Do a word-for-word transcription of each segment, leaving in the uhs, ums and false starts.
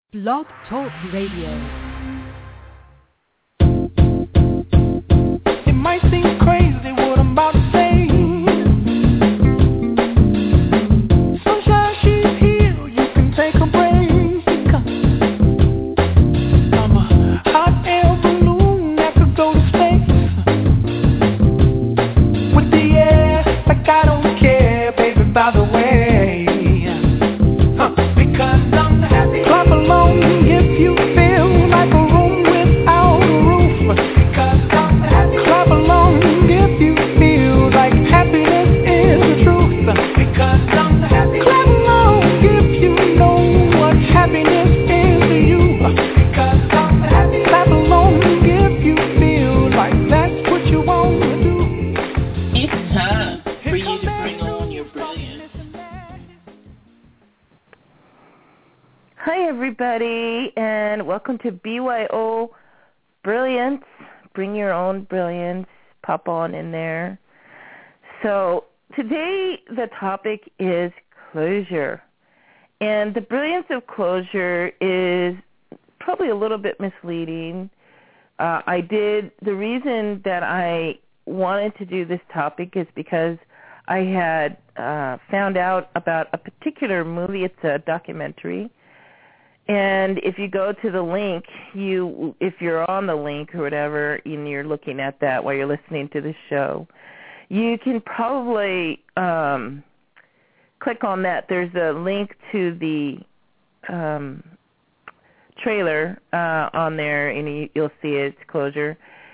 Blog Talk Radio. It might seem crazy what I'm about to say. Sunshine, she's here, you can take a break. I'm a hot air balloon that could go to space. With the air, like I don't care, baby, by the way. Huh. Because I'm happy. Clap along if you feel like a room without a roof. Because I'm happy. Clap along if you feel like happiness is the truth. Because I'm happy. Clap along if you know what happiness is to you. Because I'm happy. Clap along if you feel like that's what you want to do. It's time for you to bring on your brilliance. Hi, everybody, and welcome to B Y O Brilliance. Bring your own brilliance. Pop on in there. So today the topic is closure. And the brilliance of closure is probably a little bit misleading. Uh, I did, the reason that I wanted to do this topic is because I had uh, found out about a particular movie. It's a documentary. And if you go to the link, you if you're on the link or whatever, and you're looking at that while you're listening to the show, you can probably um, click on that. There's a link to the um, trailer uh, on there, and you, you'll see its closure.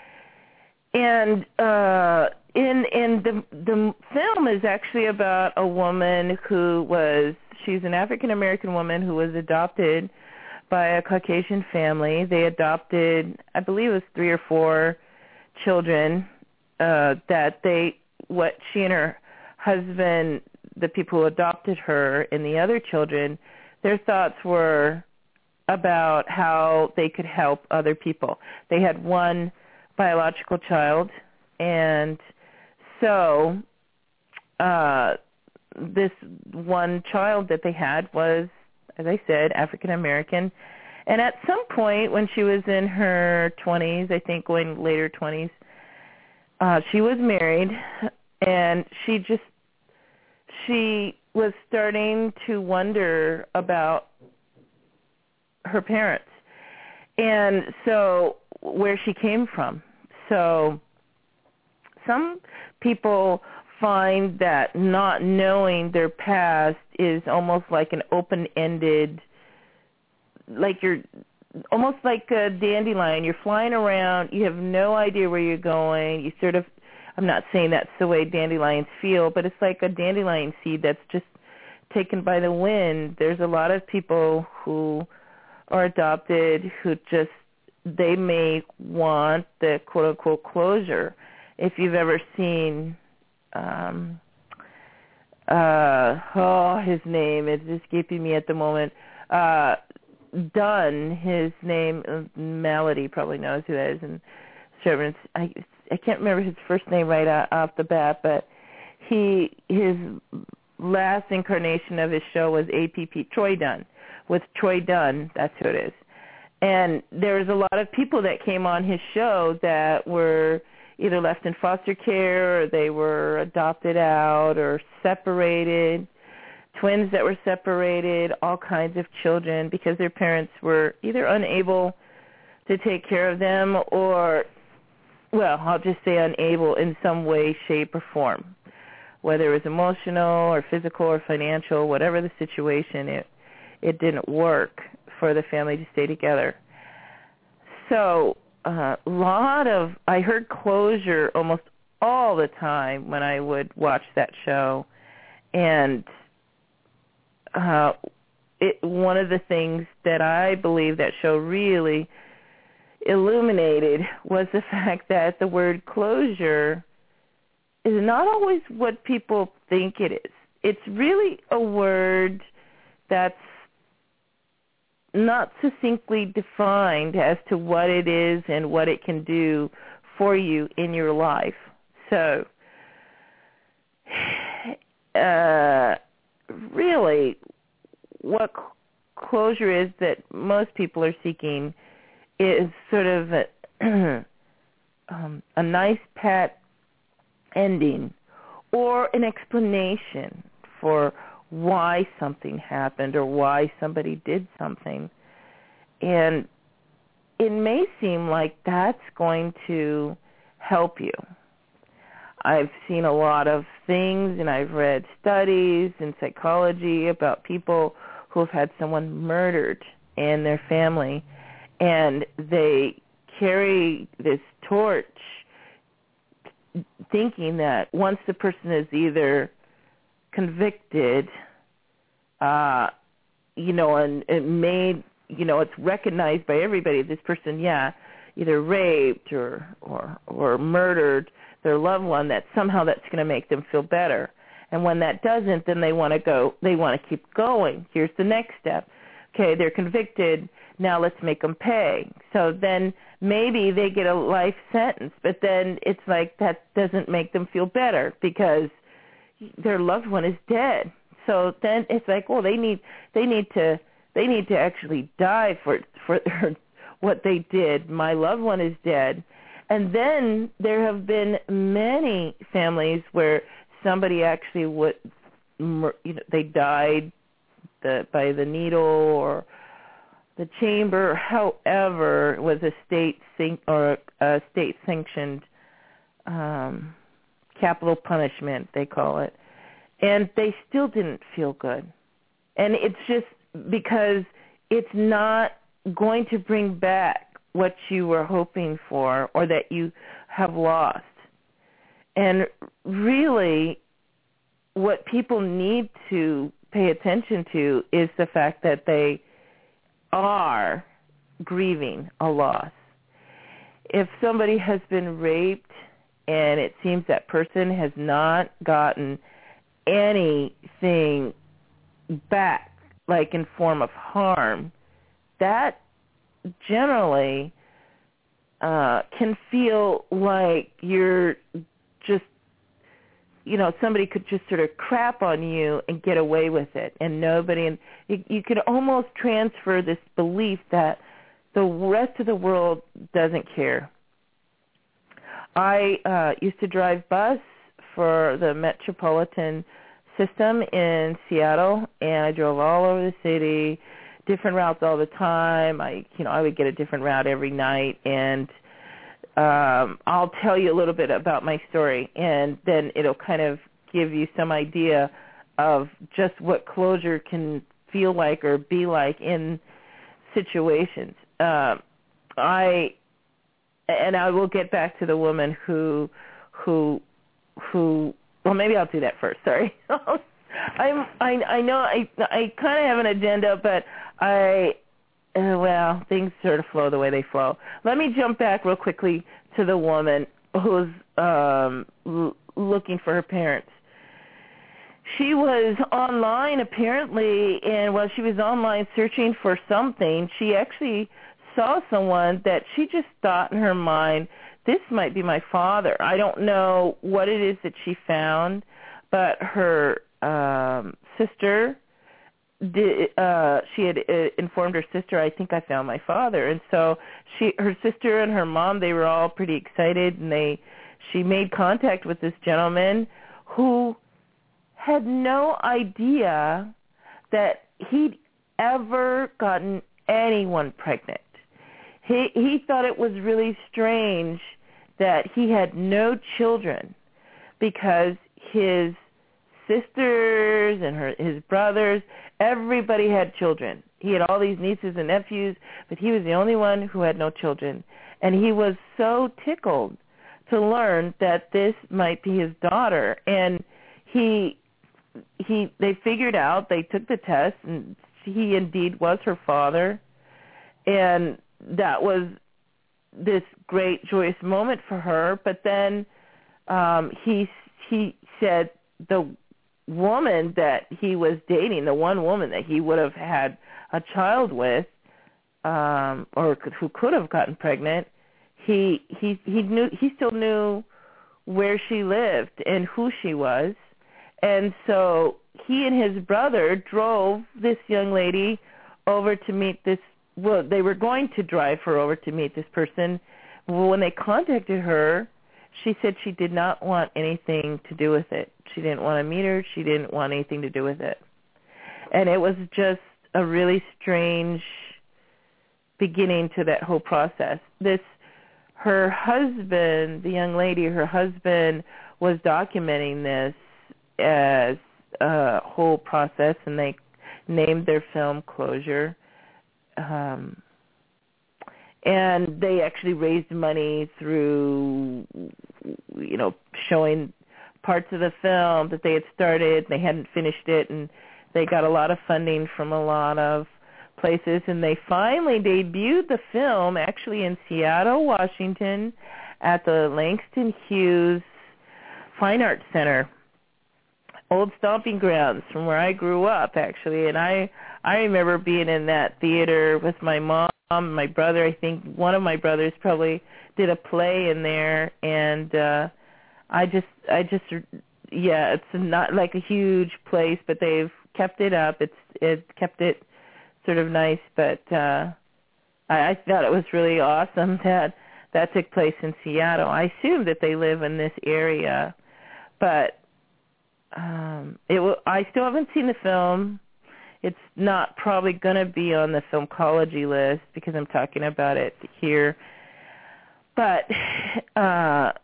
And uh, in in the the film is actually about a woman who was she's an African American woman who was adopted by a Caucasian family. They adopted, I believe it was three or four children uh, that they, what she and her husband, the people who adopted her and the other children, their thoughts were about how they could help other people. They had one biological child, and so uh, this one child that they had was, as I said, African American. And at some point when she was in her twenties, I think going later twenties, uh, she was married, and she just, she was starting to wonder about her parents. And so where she came from. So some people find that not knowing their past is almost like an open-ended, like you're almost like a dandelion. You're flying around. You have no idea where you're going. You sort of, I'm not saying that's the way dandelions feel, but it's like a dandelion seed that's just taken by the wind. There's a lot of people who are adopted who just, they may want the quote-unquote closure. If you've ever seen Um, uh, oh, his name is escaping me at the moment. Uh, Dunn, his name, Melody probably knows who that is. And Servants, I, I can't remember his first name right off the bat, but he, his last incarnation of his show was A P P, Troy Dunn, with Troy Dunn, that's who it is. And there was a lot of people that came on his show that were either left in foster care, or they were adopted out, or separated, twins that were separated, all kinds of children, because their parents were either unable to take care of them or, well, I'll just say unable in some way, shape, or form. Whether it was emotional or physical or financial, whatever the situation, it, it didn't work for the family to stay together. So a uh, lot of, I heard closure almost all the time when I would watch that show. And uh, it, one of the things that I believe that show really illuminated was the fact that the word closure is not always what people think it is. It's really a word that's not succinctly defined as to what it is and what it can do for you in your life. So, uh, really, what closure is that most people are seeking is sort of a, um, a nice pat ending or an explanation for why something happened or why somebody did something. And it may seem like that's going to help you. I've seen a lot of things, and I've read studies in psychology about people who have had someone murdered in their family, and they carry this torch thinking that once the person is either convicted, uh, you know, and it made, you know, it's recognized by everybody, this person, yeah, either raped or, or, or murdered their loved one, that somehow that's going to make them feel better. And when that doesn't, then they want to go, they want to keep going. Here's the next step. Okay, they're convicted. Now let's make them pay. So then maybe they get a life sentence, but then it's like that doesn't make them feel better because their loved one is dead. So then it's like, well, they need they need to they need to actually die for for what they did. My loved one is dead. And then there have been many families where somebody actually would, you know, they died the, by the needle or the chamber. However, was a state or a state sanctioned um, capital punishment, they call it, and they still didn't feel good. And it's just because it's not going to bring back what you were hoping for or that you have lost. And really, what people need to pay attention to is the fact that they are grieving a loss. If somebody has been raped and it seems that person has not gotten anything back, like in form of harm, that generally uh, can feel like you're just, you know, somebody could just sort of crap on you and get away with it, and nobody, and you, you could almost transfer this belief that the rest of the world doesn't care. I uh, used to drive bus for the Metropolitan System in Seattle, and I drove all over the city, different routes all the time. I, you know, I would get a different route every night, and um, I'll tell you a little bit about my story, and then it'll kind of give you some idea of just what closure can feel like or be like in situations. Uh, I, and I will get back to the woman who, who, who. Well, maybe I'll do that first. Sorry. I'm, I, I know I, I kind of have an agenda, but I, uh, well, things sort of flow the way they flow. Let me jump back real quickly to the woman who's um, l- looking for her parents. She was online apparently, and while she was online searching for something, she actually saw someone that she just thought in her mind, this might be my father. I don't know what it is that she found, but her um, sister, did, uh, she had uh, informed her sister, I think I found my father. And so she, her sister and her mom, they were all pretty excited, and they, she made contact with this gentleman who had no idea that he'd ever gotten anyone pregnant. He he thought it was really strange that he had no children because his sisters and her his brothers, everybody had children. He had all these nieces and nephews, but he was the only one who had no children. And he was so tickled to learn that this might be his daughter. And he he they figured out, they took the test, and he indeed was her father. And that was this great, joyous moment for her. But then um, he he said the woman that he was dating, the one woman that he would have had a child with, um, or could, who could have gotten pregnant, he he he knew he still knew where she lived and who she was, and so he and his brother drove this young lady over to meet this, well, they were going to drive her over to meet this person. Well, when they contacted her, she said she did not want anything to do with it. She didn't want to meet her. She didn't want anything to do with it. And it was just a really strange beginning to that whole process. This, her husband, the young lady, her husband was documenting this as a whole process, and they named their film Closure. Um, and they actually raised money through, you know, showing parts of the film that they had started. They hadn't finished it, and they got a lot of funding from a lot of places, and they finally debuted the film actually in Seattle, Washington, at the Langston Hughes Fine Arts Center, old stomping grounds from where I grew up, actually. And I I remember being in that theater with my mom, my brother. I think one of my brothers probably did a play in there, and uh, I just I just yeah, it's not like a huge place, but they've kept it up. It's it kept it sort of nice, but uh, I, I thought it was really awesome that that took place in Seattle. I assume that they live in this area, but um, it will, I still haven't seen the film. It's not probably going to be on the Filmcology list because I'm talking about it here. But uh,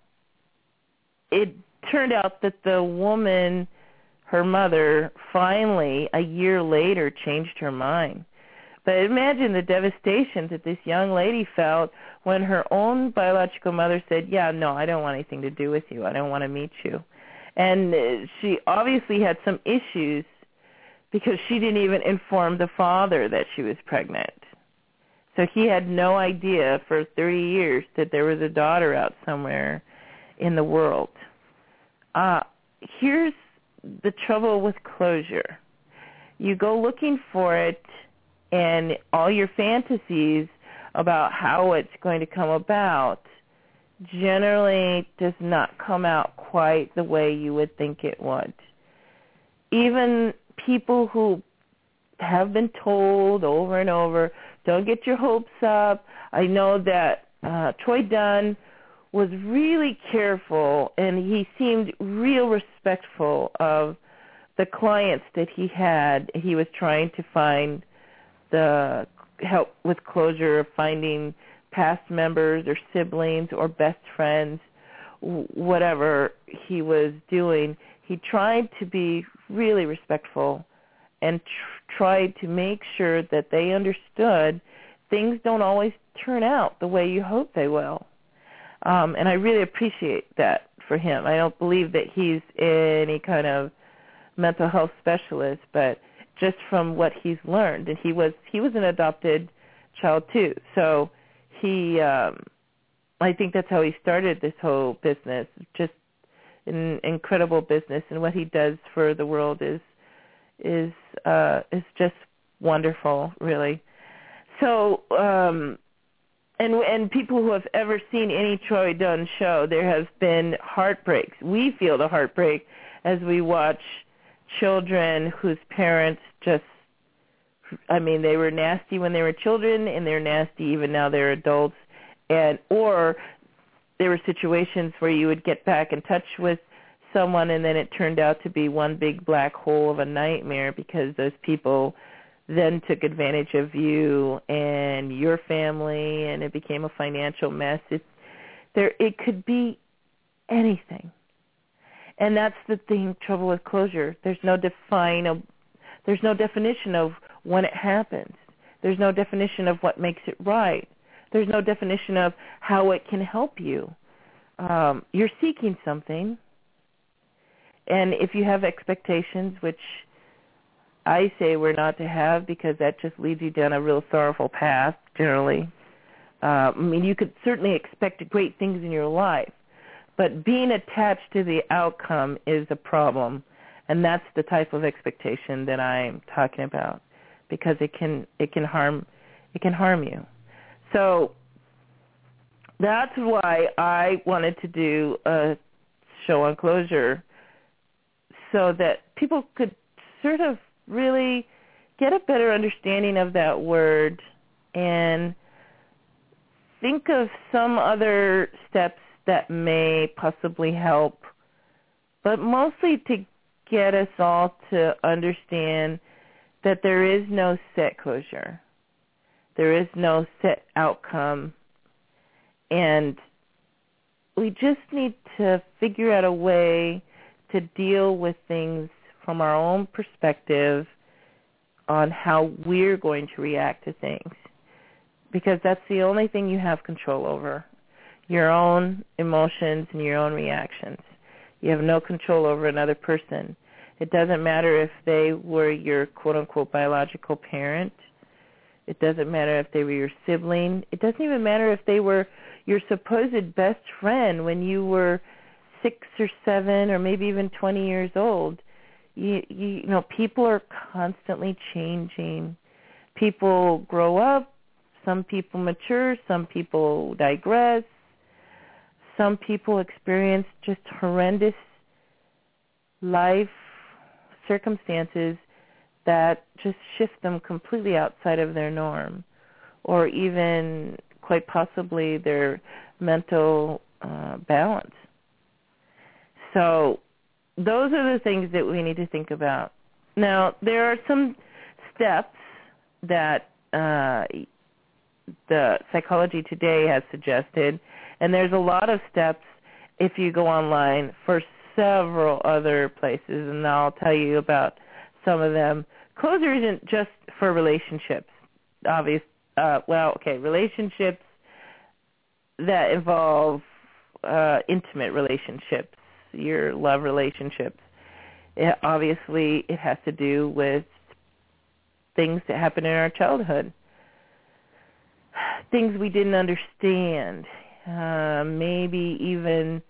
it turned out that the woman, her mother, finally, a year later, changed her mind. But imagine the devastation that this young lady felt when her own biological mother said, yeah, no, I don't want anything to do with you. I don't want to meet you. And she obviously had some issues because she didn't even inform the father that she was pregnant. So he had no idea for thirty years that there was a daughter out somewhere in the world. Uh, here's the trouble with closure. You go looking for it, and all your fantasies about how it's going to come about generally does not come out quite the way you would think it would. Even people who have been told over and over, don't get your hopes up. I know that uh, Troy Dunn was really careful, and he seemed real respectful of the clients that he had. He was trying to find the help with closure of finding past members or siblings or best friends, whatever he was doing. He tried to be really respectful and tr- tried to make sure that they understood things don't always turn out the way you hope they will. Um, and I really appreciate that for him. I don't believe that he's any kind of mental health specialist, but just from what he's learned, and he was he was an adopted child too. So he, um, I think that's how he started this whole business. Just an incredible business, and what he does for the world is is uh, is just wonderful, really. So. Um, And and people who have ever seen any Troy Dunn show, there have been heartbreaks. We feel the heartbreak as we watch children whose parents just, I mean, they were nasty when they were children, and they're nasty even now they're adults. And or there were situations where you would get back in touch with someone, and then it turned out to be one big black hole of a nightmare because those people then took advantage of you and your family, and it became a financial mess. It, there, it could be anything. And that's the thing, trouble with closure. There's no define, there's no definition of when it happens. There's no definition of what makes it right. There's no definition of how it can help you. Um, you're seeking something, and if you have expectations, which I say we're not to have, because that just leads you down a real sorrowful path, generally. Uh, I mean, you could certainly expect great things in your life, but being attached to the outcome is a problem, and that's the type of expectation that I'm talking about, because it can it can harm it can harm you. So that's why I wanted to do a show on closure, so that people could sort of really get a better understanding of that word and think of some other steps that may possibly help, but mostly to get us all to understand that there is no set closure. There is no set outcome. And we just need to figure out a way to deal with things from our own perspective on how we're going to react to things, because that's the only thing you have control over, your own emotions and your own reactions. You have no control over another person. It doesn't matter if they were your quote-unquote biological parent. It doesn't matter if they were your sibling. It doesn't even matter if they were your supposed best friend when you were six or seven or maybe even twenty years old. You, you, you know, people are constantly changing. People grow up. Some people mature. Some people digress. Some people experience just horrendous life circumstances that just shift them completely outside of their norm, or even quite possibly their mental uh, balance. So those are the things that we need to think about. Now, there are some steps that uh, the Psychology Today has suggested, and there's a lot of steps if you go online for several other places, and I'll tell you about some of them. Closure isn't just for relationships. Obvious, uh, well, okay, relationships that involve uh, intimate relationships, your love relationships. It, obviously, it has to do with things that happen in our childhood, things we didn't understand, uh, maybe even,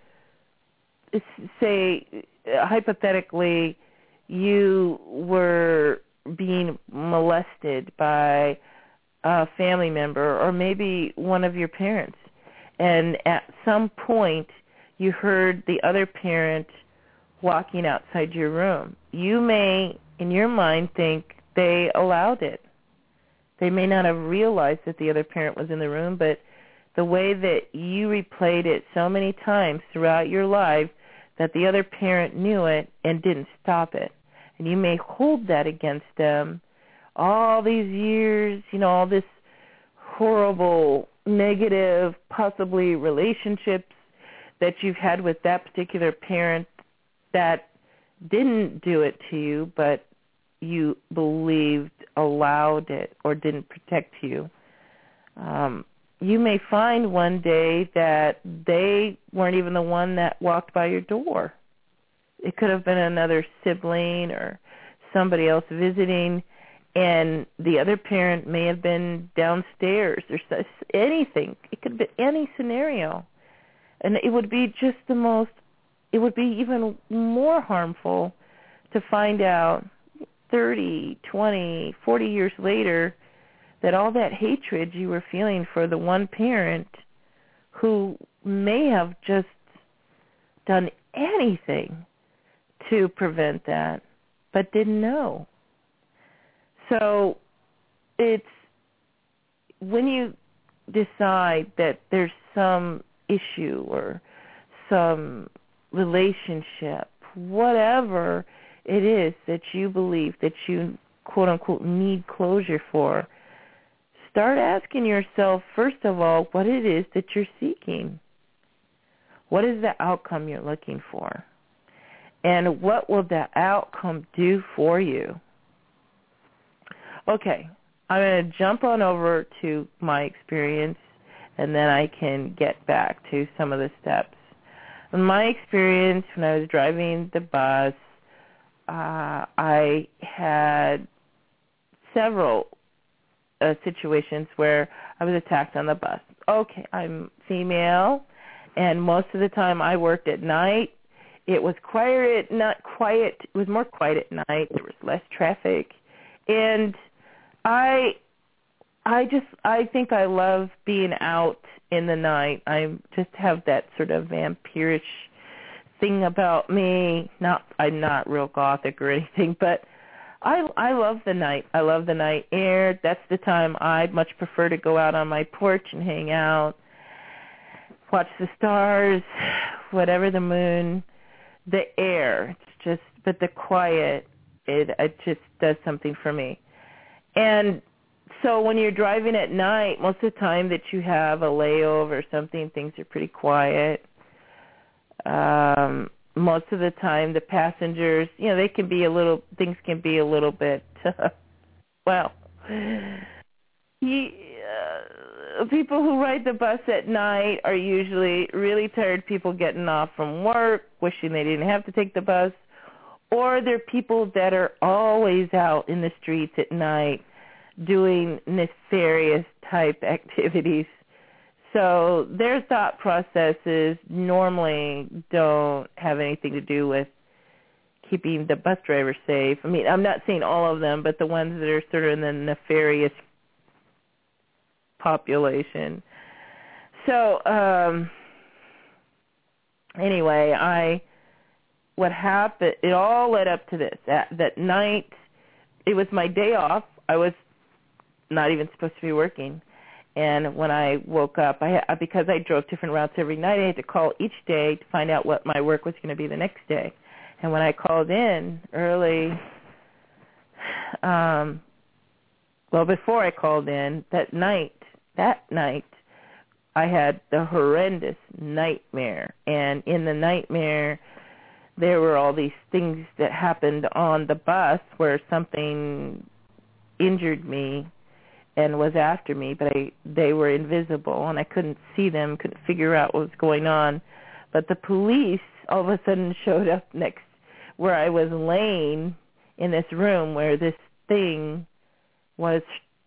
say, hypothetically, you were being molested by a family member or maybe one of your parents, and at some point you heard the other parent walking outside your room. You may, in your mind, think they allowed it. They may not have realized that the other parent was in the room, but the way that you replayed it so many times throughout your life that the other parent knew it and didn't stop it. And you may hold that against them all these years, you know, all this horrible, negative, possibly relationships that you've had with that particular parent that didn't do it to you, but you believed allowed it or didn't protect you. Um, you may find one day that they weren't even the one that walked by your door. It could have been another sibling or somebody else visiting, and the other parent may have been downstairs or anything. It could be any scenario. And it would be just the most, it would be even more harmful to find out thirty, twenty, forty years later that all that hatred you were feeling for the one parent who may have just done anything to prevent that, but didn't know. So it's when you decide that there's some issue or some relationship, whatever it is that you believe that you, quote-unquote, need closure for, start asking yourself, first of all, what it is that you're seeking. What is the outcome you're looking for? And what will that outcome do for you? Okay, I'm going to jump on over to my experience, and then I can get back to some of the steps. In my experience, when I was driving the bus, uh, I had several uh, situations where I was attacked on the bus. Okay, I'm female, and most of the time I worked at night. It was quiet, not quiet. It was more quiet at night. There was less traffic, and I, I just, I think I love being out in the night. I just have that sort of vampirish thing about me. Not, I'm not real gothic or anything, but I I love the night. I love the night air. That's the time I'd much prefer to go out on my porch and hang out, watch the stars, whatever the moon, the air. It's just, but the quiet, it it just does something for me. And so when you're driving at night, most of the time that you have a layover or something, things are pretty quiet. Um, most of the time, the passengers, you know, they can be a little, things can be a little bit, uh, well, he, uh, people who ride the bus at night are usually really tired people getting off from work, wishing they didn't have to take the bus, or they're people that are always out in the streets at night doing nefarious type activities. So their thought processes normally don't have anything to do with keeping the bus driver safe. I mean, I'm not saying all of them, but the ones that are sort of in the nefarious population. So um, anyway, I what happened, it all led up to this. That, that night, it was my day off. I was not even supposed to be working. And when I woke up, I because I drove different routes every night, I had to call each day to find out what my work was going to be the next day. And when I called in early, um, well, before I called in, that night, that night, I had the horrendous nightmare. And in the nightmare, there were all these things that happened on the bus where something injured me and was after me, but I, they were invisible, and I couldn't see them, couldn't figure out what was going on. But the police all of a sudden showed up next where I was laying in this room where this thing was,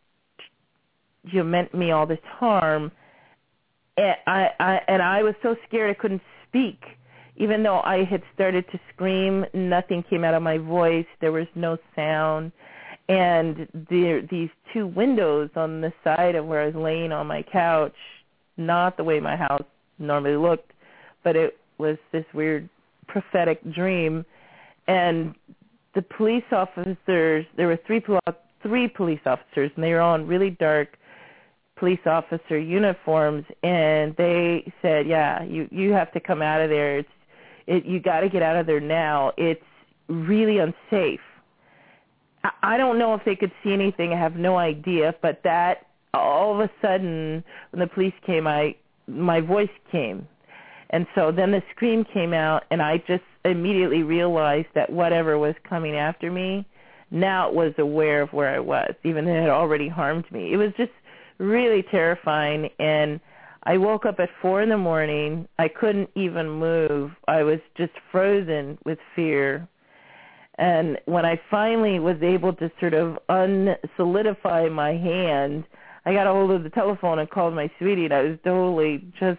you know, meant me all this harm. And I, I, and I was so scared I couldn't speak. Even though I had started to scream, nothing came out of my voice. There was no sound. And there, these two windows on the side of where I was laying on my couch, not the way my house normally looked, but it was this weird prophetic dream. And the police officers, there were three three police officers, and they were all in really dark police officer uniforms, and they said, yeah, you, you have to come out of there. It's, it, you got to get out of there now. It's really unsafe. I don't know if they could see anything. I have no idea. But that, all of a sudden, when the police came, I my voice came. And so then the scream came out, and I just immediately realized that whatever was coming after me now was aware of where I was, even though it had already harmed me. It was just really terrifying. And I woke up at four in the morning. I couldn't even move. I was just frozen with fear. And when I finally was able to sort of unsolidify my hand, I got a hold of the telephone and called my sweetie, and I was totally just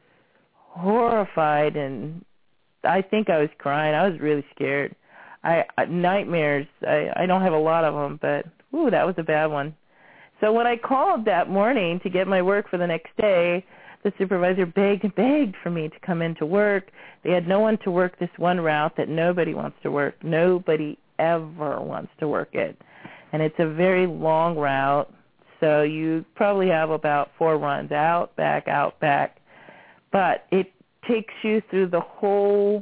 horrified, and I think I was crying. I was really scared. I, I nightmares, I, I don't have a lot of them, but ooh, that was a bad one. So when I called that morning to get my work for the next day, the supervisor begged and begged for me to come into work. They had no one to work this one route that nobody wants to work. Nobody ever wants to work it. And it's a very long route, so you probably have about four runs, out, back, out, back. But it takes you through the whole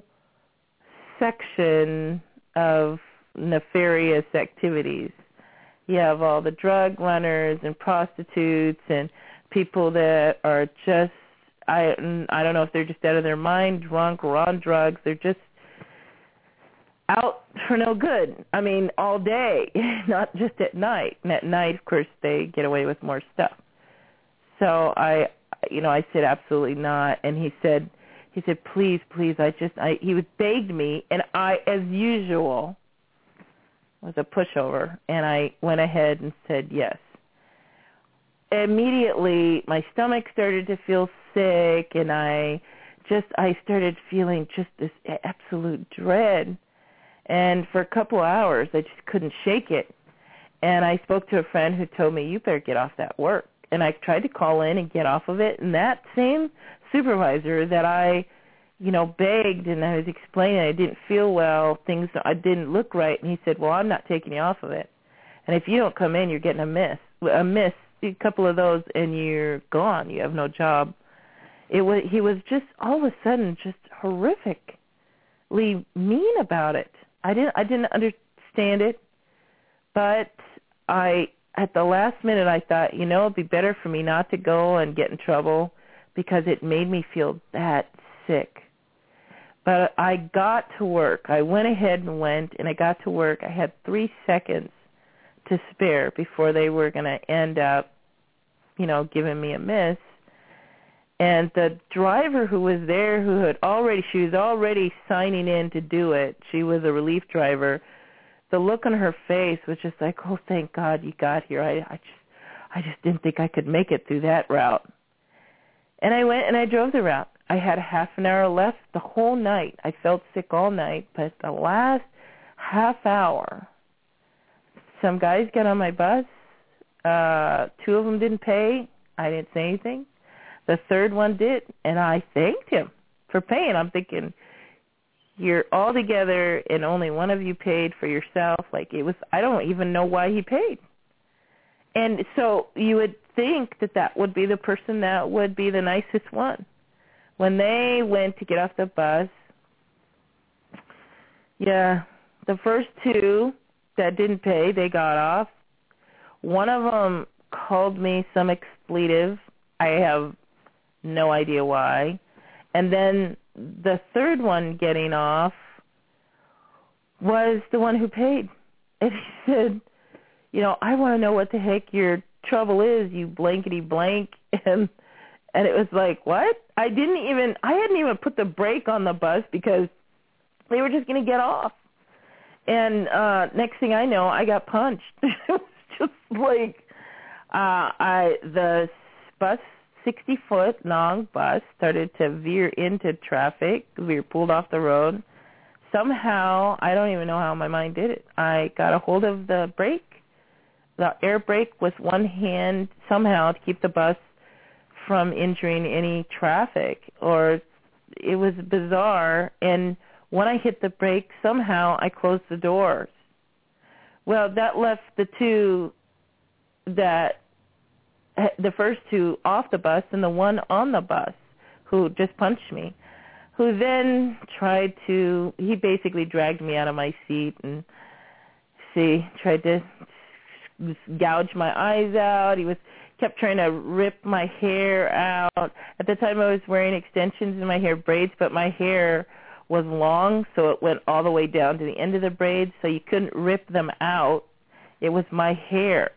section of nefarious activities. You have all the drug runners and prostitutes and people that are just, I I don't know if they're just out of their mind, drunk or on drugs. They're just out for no good. I mean, all day, not just at night. And at night, of course, they get away with more stuff. So I, you know, I said absolutely not. And he said, he said, please, please, I just, I, he would begged me, and I, as usual, was a pushover, and I went ahead and said yes. Immediately, my stomach started to feel sick, and I just, I started feeling just this absolute dread. And for a couple hours, I just couldn't shake it. And I spoke to a friend who told me, you better get off that work. And I tried to call in and get off of it, and that same supervisor that I you know, begged, and I was explaining I didn't feel well, things I didn't look right, and he said, well, I'm not taking you off of it. And if you don't come in, you're getting a miss, a miss, a couple of those, and you're gone. You have no job. It was, he was just all of a sudden just horrifically mean about it. I didn't, I didn't understand it, but I, at the last minute, I thought, you know, it'd be better for me not to go and get in trouble because it made me feel that sick. But I got to work. I went ahead and went, and I got to work. I had three seconds to spare before they were going to end up, you know, giving me a miss. And the driver who was there, who had already, she was already signing in to do it. She was a relief driver. The look on her face was just like, oh, thank God you got here. I, I just, I just didn't think I could make it through that route. And I went and I drove the route. I had a half an hour left the whole night. I felt sick all night, but the last half hour, some guys got on my bus. Uh, two of them didn't pay. I didn't say anything. The third one did, and I thanked him for paying. I'm thinking, you're all together, and only one of you paid for yourself. Like, it was, I don't even know why he paid. And so you would think that that would be the person that would be the nicest one. When they went to get off the bus, yeah, the first two that didn't pay, they got off. One of them called me some expletive. I have no idea why. And then the third one getting off was the one who paid. And he said, you know, I want to know what the heck your trouble is, you blankety blank. And and it was like, what? I didn't even, I hadn't even put the brake on the bus because they were just going to get off. And uh, next thing I know, I got punched. It was just like, uh, I the bus, sixty-foot long bus, started to veer into traffic. We were pulled off the road. Somehow, I don't even know how my mind did it. I got a hold of the brake, the air brake with one hand somehow to keep the bus from injuring any traffic. Or it was bizarre. And when I hit the brake, somehow I closed the doors. Well, that left the two that, the first two off the bus and the one on the bus who just punched me, who then tried to, he basically dragged me out of my seat and, see, tried to gouge my eyes out. He was kept trying to rip my hair out. At the time I was wearing extensions in my hair, braids, but my hair was long, so it went all the way down to the end of the braids, so you couldn't rip them out. It was my hair.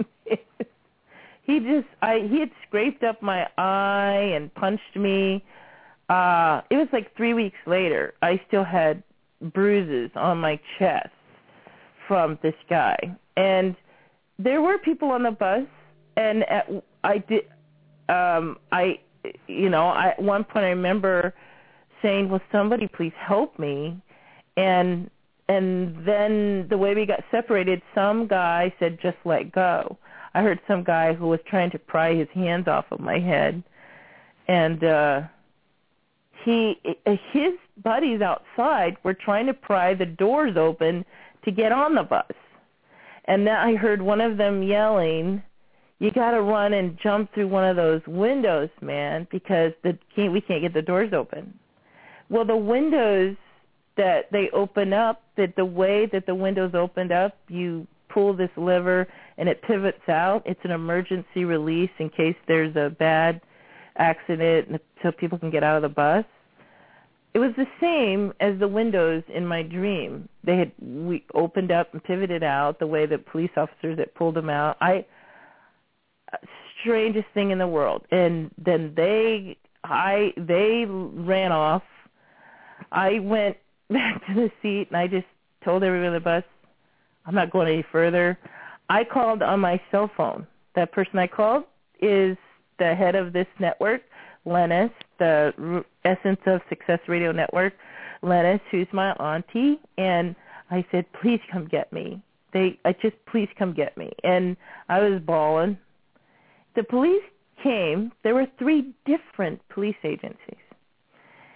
He just, I, he had scraped up my eye and punched me. Uh, it was like three weeks later. I still had bruises on my chest from this guy. And there were people on the bus, and at, I did, um, I, you know, I, at one point I remember saying, "Will somebody please help me?" And and then the way we got separated, some guy said, "Just let go." I heard some guy who was trying to pry his hands off of my head, and uh, he, his buddies outside were trying to pry the doors open to get on the bus. And then I heard one of them yelling, "You got to run and jump through one of those windows, man, because the can't, we can't get the doors open." Well, the windows that they open up, that the way that the windows opened up, you pull this lever and it pivots out. It's an emergency release in case there's a bad accident so people can get out of the bus. It was the same as the windows in my dream. They had we opened up and pivoted out the way that police officers that pulled them out. I strangest thing in the world. And then they I they ran off. I went back to the seat and I just told everybody on the bus, I'm not going any further. I called on my cell phone. That person I called is the head of this network, Lennis, the Essence of Success Radio Network. Lennis, who's my auntie, and I said, please come get me. They, I just, please come get me. And I was bawling. The police came. There were three different police agencies.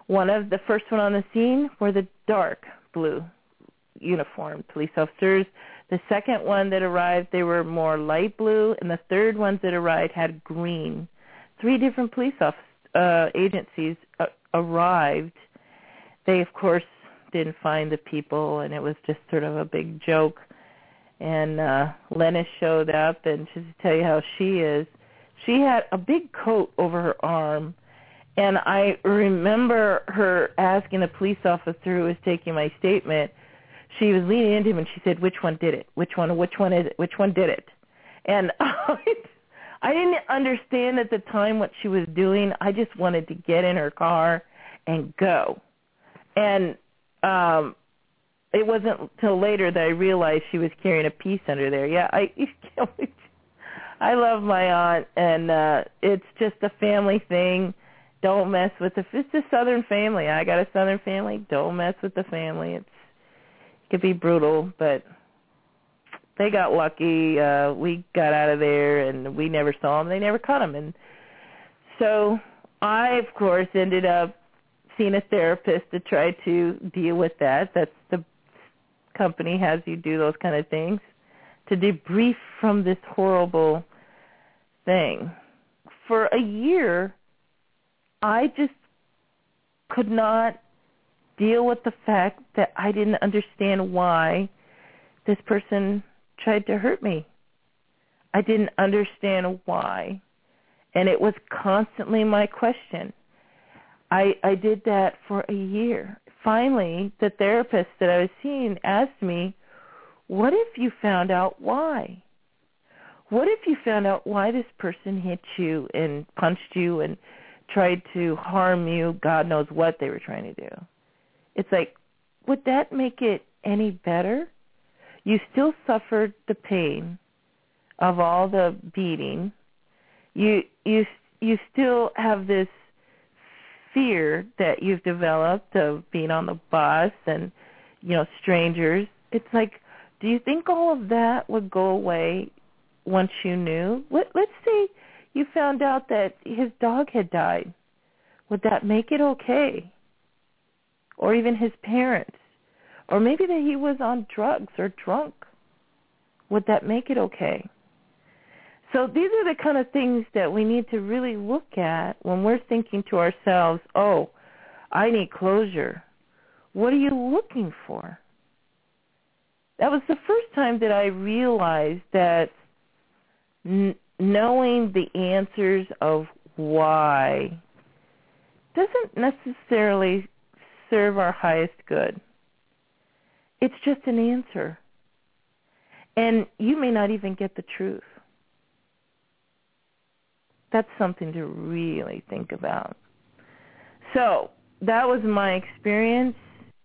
One of the first one on the scene were the dark blue uniformed police officers. The second one that arrived, they were more light blue, and the third ones that arrived had green. Three different police office, uh, agencies uh, arrived. They, of course, didn't find the people, and it was just sort of a big joke. And uh, Lennis showed up, and just to tell you how she is, she had a big coat over her arm. And I remember her asking the police officer who was taking my statement, she was leaning into him and she said, which one did it? Which one? Which one is it? Which one did it? And I, I didn't understand at the time what she was doing. I just wanted to get in her car and go. And um, it wasn't until later that I realized she was carrying a piece under there. Yeah, I I love my aunt, and uh, it's just a family thing. Don't mess with the, it's a Southern family. I got a Southern family. Don't mess with the family. It's, it could be brutal, but they got lucky. Uh, we got out of there, and we never saw them. They never caught them. And so I, of course, ended up seeing a therapist to try to deal with that. That's the company has you do those kind of things to debrief from this horrible thing. For a year, I just could not deal with the fact that I didn't understand why this person tried to hurt me. I didn't understand why. And it was constantly my question. I, I did that for a year. Finally, the therapist that I was seeing asked me, what if you found out why? What if you found out why this person hit you and punched you and tried to harm you? God knows what they were trying to do. It's like, would that make it any better? You still suffered the pain of all the beating. You you you still have this fear that you've developed of being on the bus and, you know, strangers. It's like, do you think all of that would go away once you knew? Let, let's say you found out that his dog had died. Would that make it okay? Or even his parents? Or maybe that he was on drugs or drunk. Would that make it okay? So these are the kind of things that we need to really look at when we're thinking to ourselves, oh, I need closure. What are you looking for? That was the first time that I realized that n- knowing the answers of why doesn't necessarily serve our highest good. It's just an answer. And you may not even get the truth. That's something to really think about. So that was my experience.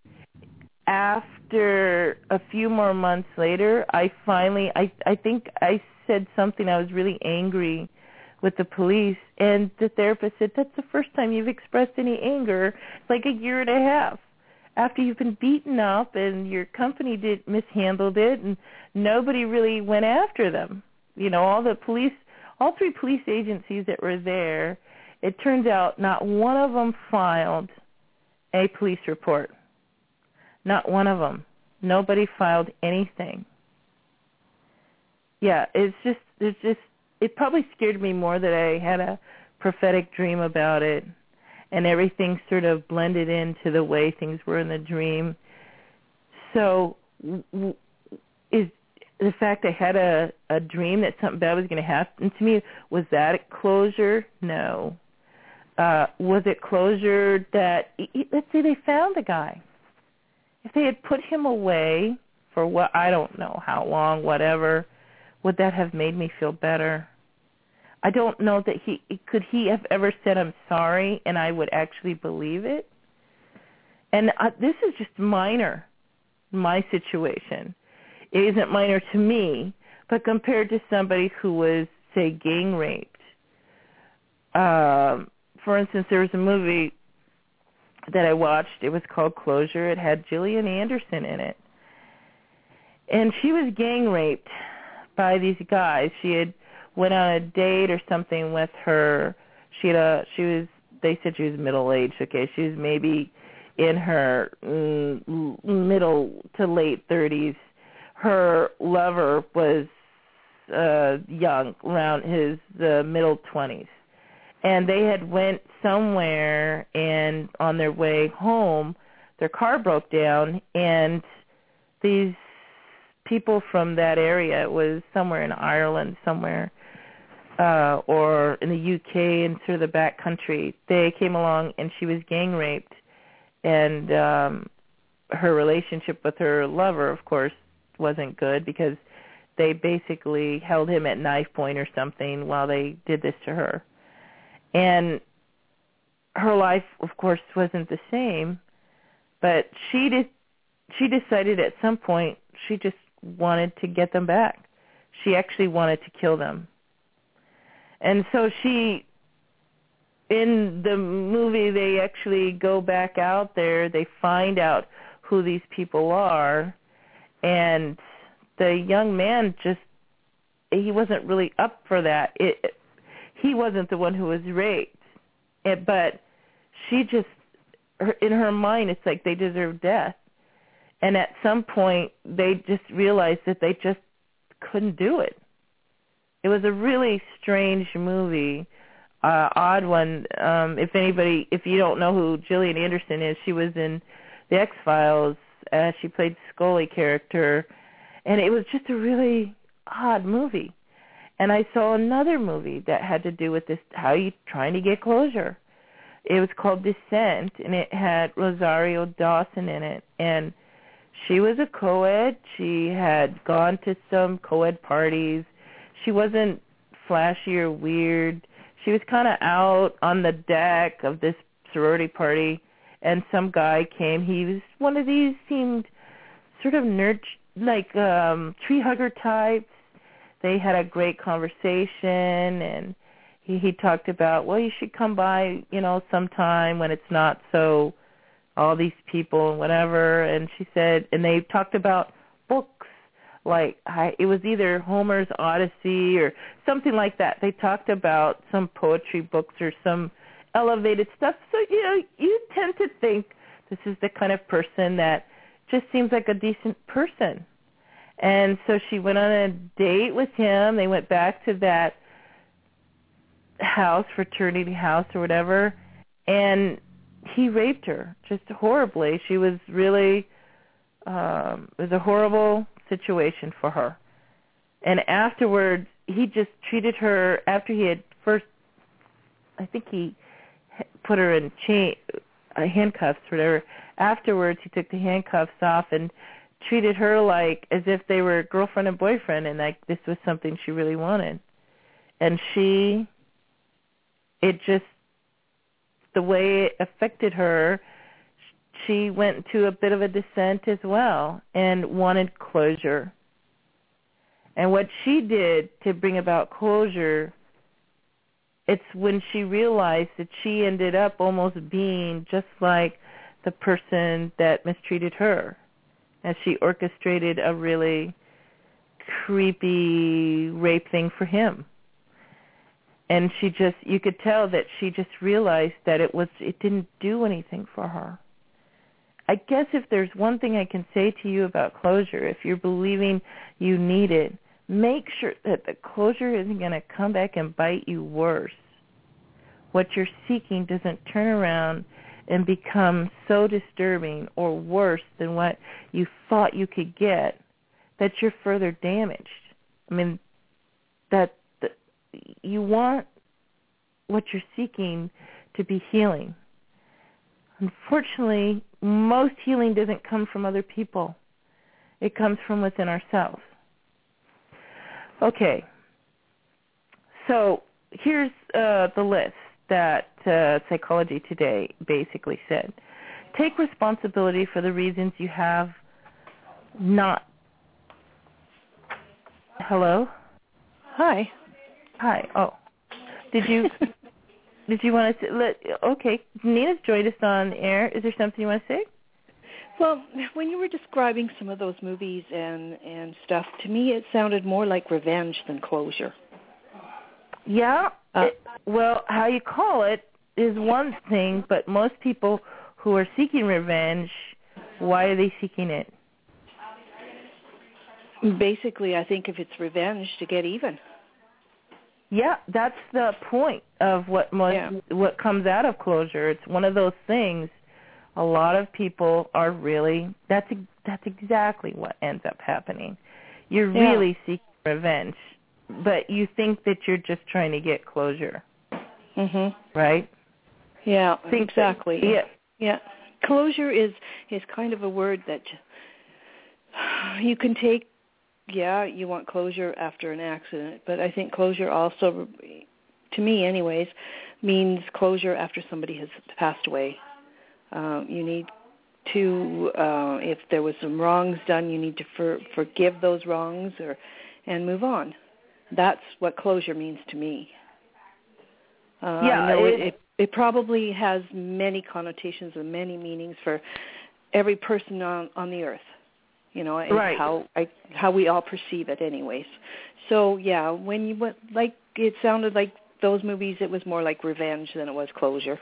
After a few more months later, I finally, I, I think I said something, I was really angry with the police, and the therapist said, that's the first time you've expressed any anger, like a year and a half, after you've been beaten up and your company did mishandled it, and nobody really went after them. You know, all the police, all three police agencies that were there, it turns out not one of them filed a police report. Not one of them. Nobody filed anything. Yeah, it's just, it's just, it probably scared me more that I had a prophetic dream about it, and everything sort of blended into the way things were in the dream. So w- is the fact I had a, a dream that something bad was going to happen to me, was that a closure? No. Uh, was it closure that, let's say they found the guy. If they had put him away for what, I don't know how long, whatever, would that have made me feel better? I don't know that he, could he have ever said, I'm sorry, and I would actually believe it? And uh, this is just minor, my situation. It isn't minor to me, but compared to somebody who was, say, gang raped. Um, for instance, there was a movie that I watched. It was called Closure. It had Gillian Anderson in it. And she was gang raped by these guys. She had went on a date or something with her. She had a, she was they said she was middle-aged, okay? She was maybe in her mm, middle to late thirties. Her lover was uh, young, around his uh, middle twenties. And they had went somewhere, and on their way home, their car broke down, and these people from that area, it was somewhere in Ireland, somewhere, uh, or in the U K, in sort of the back country, they came along, and she was gang raped, and um, her relationship with her lover, of course, wasn't good because they basically held him at knife point or something while they did this to her. And her life, of course, wasn't the same, but she did, she decided at some point she just wanted to get them back. She actually wanted to kill them. And so she, in the movie, they actually go back out there, they find out who these people are, and the young man just, he wasn't really up for that. It, he wasn't the one who was raped, it, but she just, her, in her mind, it's like they deserve death. And at some point, they just realized that they just couldn't do it. It was a really strange movie, uh, odd one. Um, if anybody, if you don't know who Gillian Anderson is, she was in The X-Files. Uh, she played Scully character, and it was just a really odd movie. And I saw another movie that had to do with this, how you trying to get closure. It was called Descent, and it had Rosario Dawson in it. And she was a co-ed. She had gone to some co-ed parties. She wasn't flashy or weird. She was kind of out on the deck of this sorority party, and some guy came. He was one of these, seemed sort of nerd, like um, tree hugger types. They had a great conversation, and he, he talked about, well, you should come by, you know, sometime when it's not so all these people and whatever. And she said, and they talked about books, like I, it was either Homer's Odyssey or something like that. They talked about some poetry books or some elevated stuff. So, you know, you tend to think this is the kind of person that just seems like a decent person. And so she went on a date with him. They went back to that house, fraternity house or whatever, and he raped her just horribly. She was really, um, it was a horrible situation for her. And afterwards, he just treated her, after he had first, I think he put her in chain, uh, handcuffs or whatever. Afterwards, he took the handcuffs off and treated her like as if they were girlfriend and boyfriend, and like this was something she really wanted. And she, it just, the way it affected her, she went into a bit of a descent as well and wanted closure. And what she did to bring about closure, it's when she realized that she ended up almost being just like the person that mistreated her, as she orchestrated a really creepy rape thing for him. And she just, you could tell that she just realized that it was, it didn't do anything for her. I guess if there's one thing I can say to you about closure, if you're believing you need it, make sure that the closure isn't going to come back and bite you worse. What you're seeking doesn't turn around and become so disturbing or worse than what you thought you could get, that you're further damaged. I mean, that the, you want what you're seeking to be healing. Unfortunately, most healing doesn't come from other people. It comes from within ourselves. Okay, so here's uh, the list that uh, Psychology Today basically said. Take responsibility for the reasons you have not. Hello? Hi. Hi. Oh, did you did you want to say, let? Okay, Nina's joined us on air. Is there something you want to say? Well, when you were describing some of those movies and and stuff, to me it sounded more like revenge than closure. Yeah. Uh, it, well, how you call it, is one thing, but most people who are seeking revenge, why are they seeking it? Basically, I think if it's revenge, to get even. Yeah, that's the point of what most, yeah. what comes out of closure. It's one of those things. A lot of people are really, that's that's exactly what ends up happening. You're yeah. really seeking revenge, but you think that you're just trying to get closure. Mhm. Right? Yeah, think exactly. That, yeah. Yeah. Closure is is kind of a word that you can take. Yeah, you want closure after an accident, but I think closure also, to me anyways, means closure after somebody has passed away. Uh, you need to, uh, if there was some wrongs done, you need to for, forgive those wrongs or and move on. That's what closure means to me. Uh, yeah, I know it, it, it, it probably has many connotations and many meanings for every person on, on the earth. You know, it's right. how I, how we all perceive it anyways. So, yeah, when you went, like, it sounded like those movies, it was more like revenge than it was closure.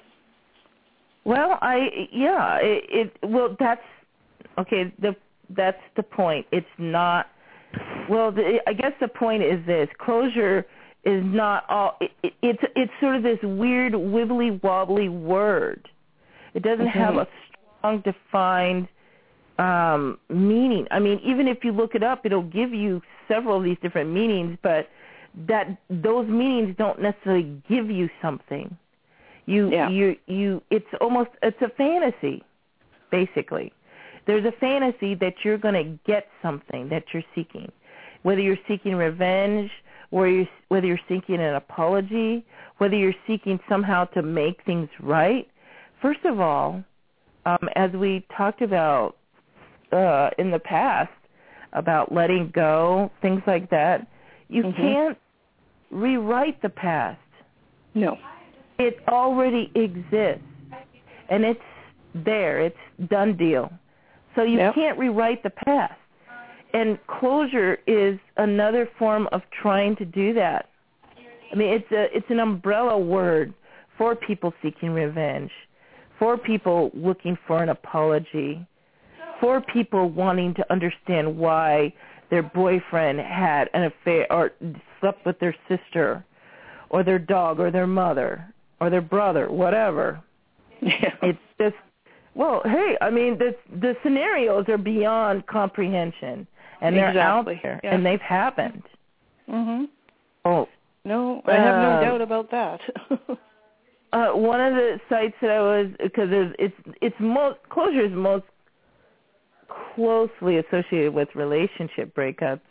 Well, I, yeah, it, it well, that's, okay, the that's the point. It's not, well, the, I guess the point is this. Closure is not all, it, it, it's it's sort of this weird, wibbly-wobbly word. It doesn't mm-hmm. have a strong, defined Um, meaning. I mean, even if you look it up, it'll give you several of these different meanings, but that those meanings don't necessarily give you something. You, yeah. you, you. It's almost it's a fantasy, basically. There's a fantasy that you're going to get something that you're seeking, whether you're seeking revenge, or you, whether you're seeking an apology, whether you're seeking somehow to make things right. First of all, um, as we talked about Uh, in the past about letting go, things like that, you mm-hmm. can't rewrite the past. No. It already exists, and it's there. It's done deal. So you yep. can't rewrite the past. And closure is another form of trying to do that. I mean, it's a it's an umbrella word for people seeking revenge, for people looking for an apology, for people wanting to understand why their boyfriend had an affair or slept with their sister or their dog or their mother or their brother, whatever. Yeah. It's just, well, hey, I mean, the, the scenarios are beyond comprehension, and they're exactly. out there, yeah. and they've happened. Mm-hmm. Oh, no, I have no uh, doubt about that. uh, one of the sites that I was, because it's, it's most, closure is most closely associated with relationship breakups,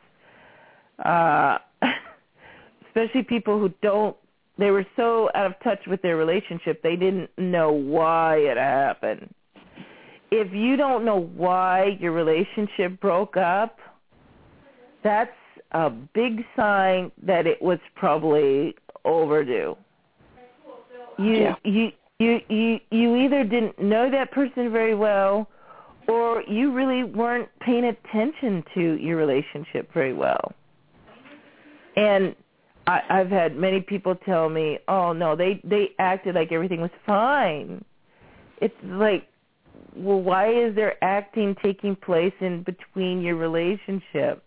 uh, especially people who don't, they were so out of touch with their relationship, they didn't know why it happened. If you don't know why your relationship broke up, that's a big sign that it was probably overdue. You, yeah. you, you, you, you either didn't know that person very well, or you really weren't paying attention to your relationship very well. And I, I've had many people tell me, oh, no, they, they acted like everything was fine. It's like, well, why is there acting taking place in between your relationship?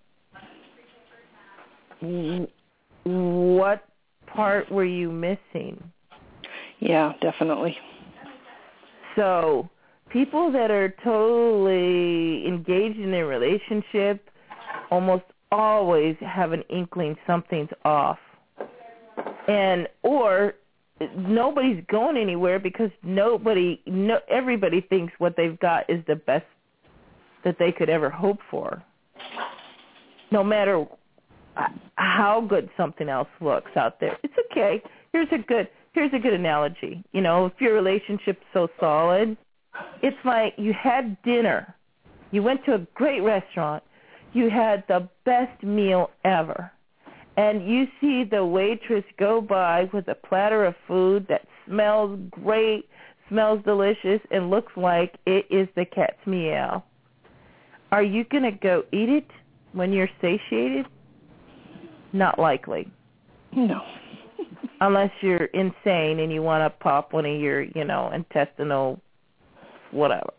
What part were you missing? Yeah, definitely. So people that are totally engaged in a relationship almost always have an inkling something's off. And or nobody's going anywhere because nobody no everybody thinks what they've got is the best that they could ever hope for. No matter how good something else looks out there. It's okay. Here's a good here's a good analogy. You know, if your relationship's so solid, it's like you had dinner. You went to a great restaurant. You had the best meal ever. And you see the waitress go by with a platter of food that smells great, smells delicious, and looks like it is the cat's meow. Are you going to go eat it when you're satiated? Not likely. No. unless you're insane and you want to pop one of your, you know, intestinal whatever.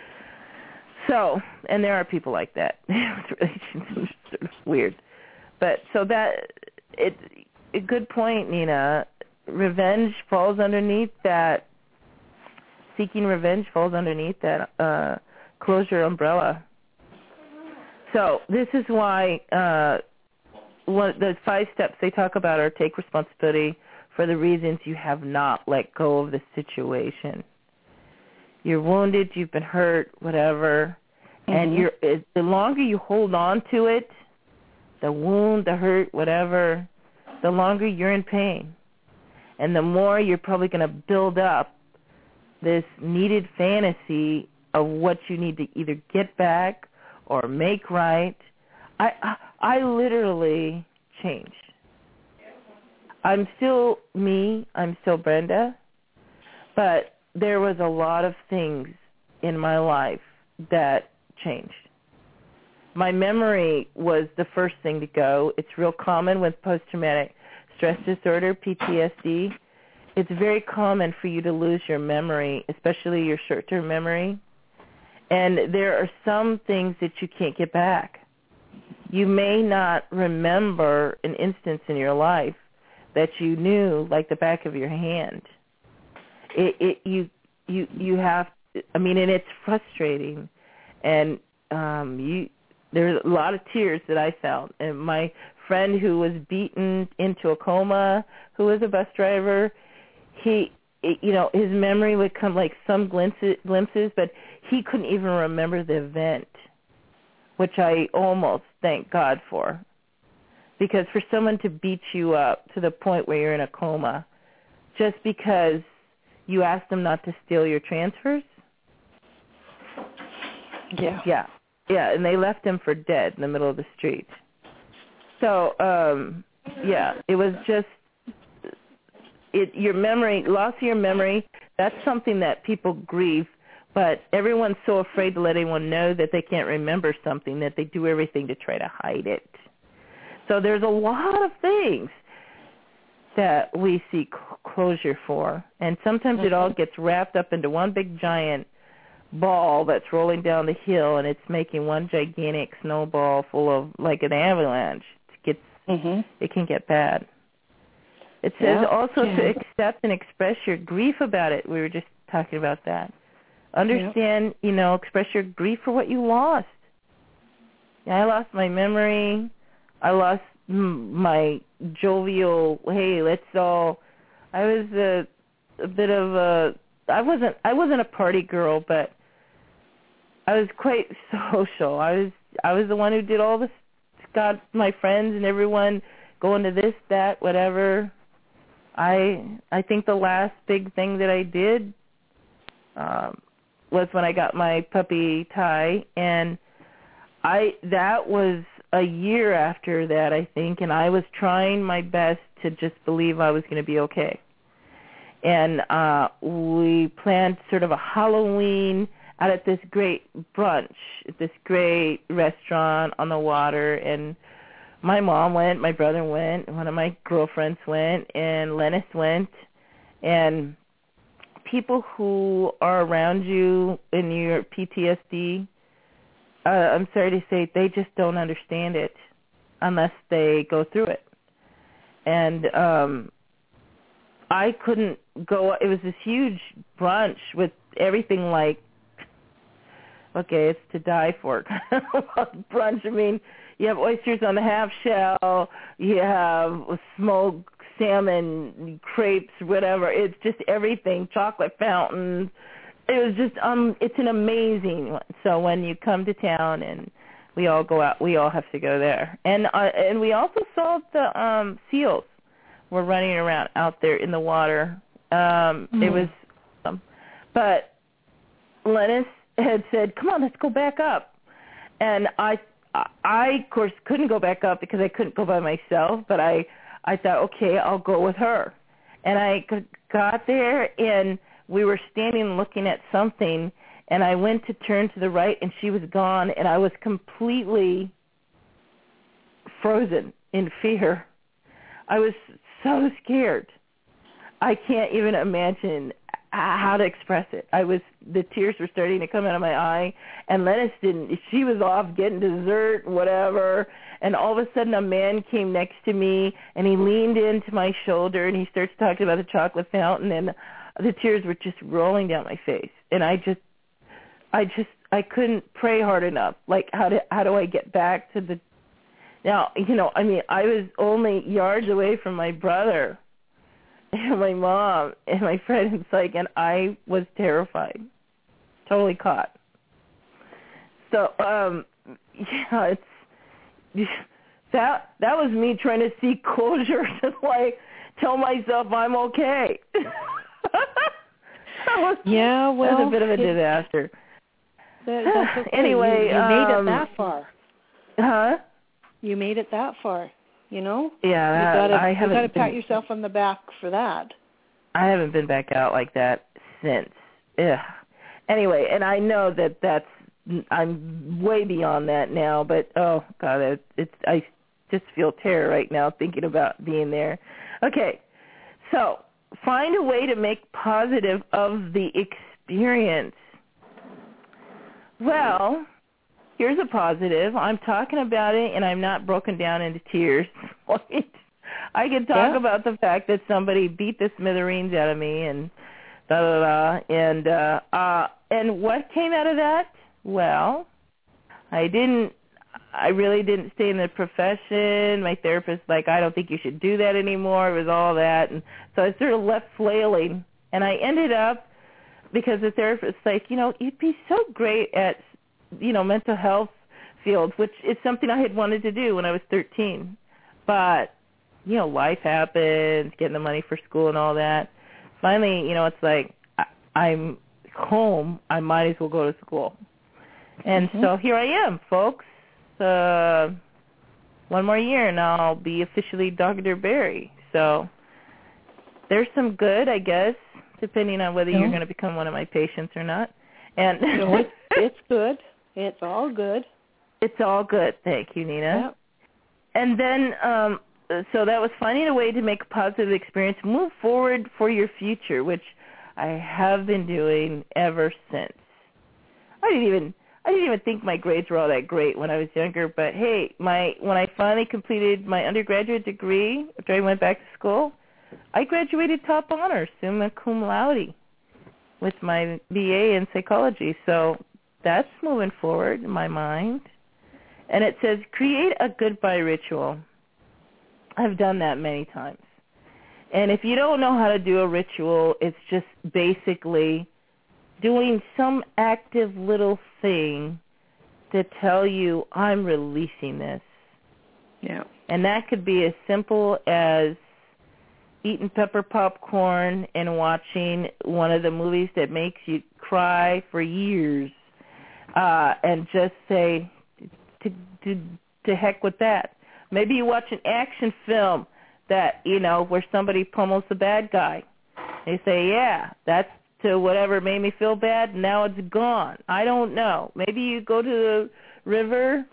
So, and there are people like that. It's sort of weird. But so that, it, a good point, Nina. Revenge falls underneath that, seeking revenge falls underneath that uh, closure umbrella. So this is why uh, one, the five steps they talk about are take responsibility for the reasons you have not let go of the situation. You're wounded, you've been hurt, whatever, mm-hmm. and you're it, the longer you hold on to it, the wound, the hurt, whatever, the longer you're in pain. And the more you're probably going to build up this needed fantasy of what you need to either get back or make right. I, I, I literally changed. I'm still me. I'm still Brenda. But there was a lot of things in my life that changed. My memory was the first thing to go. It's real common with post-traumatic stress disorder, P T S D. It's very common for you to lose your memory, especially your short-term memory. And there are some things that you can't get back. You may not remember an instance in your life that you knew like the back of your hand. It, it you you you have. I mean, and it's frustrating. And um, you there's a lot of tears that I felt. And my friend who was beaten into a coma, who was a bus driver, he, you know, his memory would come like some glimpses, glimpses, but he couldn't even remember the event, which I almost thank God for. Because for someone to beat you up to the point where you're in a coma just because you asked them not to steal your transfers? Yeah. Yeah. Yeah, and they left him for dead in the middle of the street. So, um, yeah, it was just, it, your memory, loss of your memory, that's something that people grieve, but everyone's so afraid to let anyone know that they can't remember something that they do everything to try to hide it. So there's a lot of things that we seek closure for, and sometimes mm-hmm. it all gets wrapped up into one big giant ball that's rolling down the hill, and it's making one gigantic snowball full of, like an avalanche. It gets, mm-hmm. it can get bad. It says yeah. also yeah. to accept and express your grief about it. We were just talking about that. Understand, yeah. you know, express your grief for what you lost. Yeah, I lost my memory. I lost my jovial, hey, let's all, I was a, a bit of a, I wasn't, I wasn't a party girl, but I was quite social. I was, I was the one who did all this, got my friends and everyone going to this, that, whatever. I, I think the last big thing that I did um, was when I got my puppy Ty, and I, that was a year after that, I think, and I was trying my best to just believe I was going to be okay. And uh, we planned sort of a Halloween out at this great brunch, at this great restaurant on the water. And my mom went, my brother went, one of my girlfriends went, and Lennis went. And people who are around you in your P T S D, uh, I'm sorry to say, they just don't understand it unless they go through it. And um, I couldn't go. It was this huge brunch with everything like, okay, it's to die for. Brunch, I mean, you have oysters on the half shell, you have smoked salmon, crepes, whatever. It's just everything, chocolate fountains. It was just, um, it's an amazing one. So when you come to town and we all go out, we all have to go there. And uh, and we also saw the um, seals were running around out there in the water. Um, mm-hmm. It was, um, but Lennis had said, come on, let's go back up. And I, I, of course, couldn't go back up because I couldn't go by myself, but I, I thought, okay, I'll go with her. And I got there, and we were standing looking at something, and I went to turn to the right, and she was gone, and I was completely frozen in fear. I was so scared. I can't even imagine how to express it. I was, the tears were starting to come out of my eye, and Lennis didn't, she was off getting dessert, whatever, and all of a sudden a man came next to me, and he leaned into my shoulder, and he starts talking about the chocolate fountain, and the tears were just rolling down my face, and I just, I just, I couldn't pray hard enough. Like, how do, how do I get back to the, now, you know, I mean, I was only yards away from my brother, and my mom and my friend, it's like, and I was terrified, totally caught. So, um, yeah, it's that that was me trying to seek closure to like tell myself I'm okay. that was, yeah, well, that was a bit of a disaster. That, that's okay. Anyway, you, you made um, it that far. Huh? You made it that far. You know? Yeah, you gotta, I haven't. You got to pat been, yourself on the back for that. I haven't been back out like that since. Ugh. Anyway, and I know that that's, I'm way beyond that now, but oh God, it, it's, I just feel terror right now thinking about being there. Okay, so find a way to make positive of the experience. Well, here's a positive. I'm talking about it, and I'm not broken down into tears. I can talk yeah. about the fact that somebody beat the smithereens out of me, and da da da. And uh, uh, and what came out of that? Well, I didn't. I really didn't stay in the profession. My therapist, like, I don't think you should do that anymore. It was all that, and so I sort of left flailing. And I ended up, because the therapist, like, you know, you'd be so great at, you know, mental health fields, which is something I had wanted to do when I was thirteen. But, you know, life happens, getting the money for school and all that. Finally, you know, it's like, I, I'm home, I might as well go to school. And mm-hmm. so here I am, folks. Uh, one more year and I'll be officially Doctor Berry. So there's some good, I guess, depending on whether yeah. you're going to become one of my patients or not. And no, it's, it's good. It's all good. It's all good. Thank you, Nina. Yeah. And then, um, so that was finding a way to make a positive experience, move forward for your future, which I have been doing ever since. I didn't even, I didn't even think my grades were all that great when I was younger, but hey, my when I finally completed my undergraduate degree, after I went back to school, I graduated top honors, summa cum laude, with my B A in psychology. So that's moving forward in my mind. And it says, create a goodbye ritual. I've done that many times. And if you don't know how to do a ritual, it's just basically doing some active little thing to tell you, I'm releasing this. Yeah. And that could be as simple as eating pepper popcorn and watching one of the movies that makes you cry for years, uh, and just say, to, to, to heck with that. Maybe you watch an action film that, you know, where somebody pummels the bad guy. They say, yeah, that's to whatever made me feel bad, now it's gone. I don't know. Maybe you go to the river.